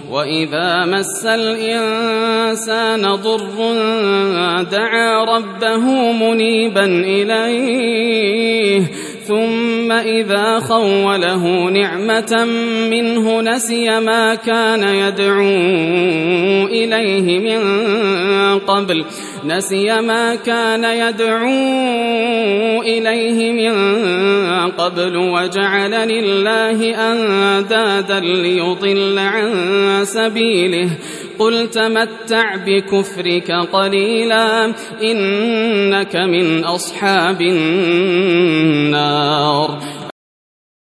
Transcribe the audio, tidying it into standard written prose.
وإذا مس الإنسان ضر دعا ربه منيبا إليه ثم إذا خوله نعمة منه نسي ما كان يدعو إليه من قبل وجعل لله أندادا ليضل عن سبيله قل تمتع بكفرك قليلا إنك من أصحاب النار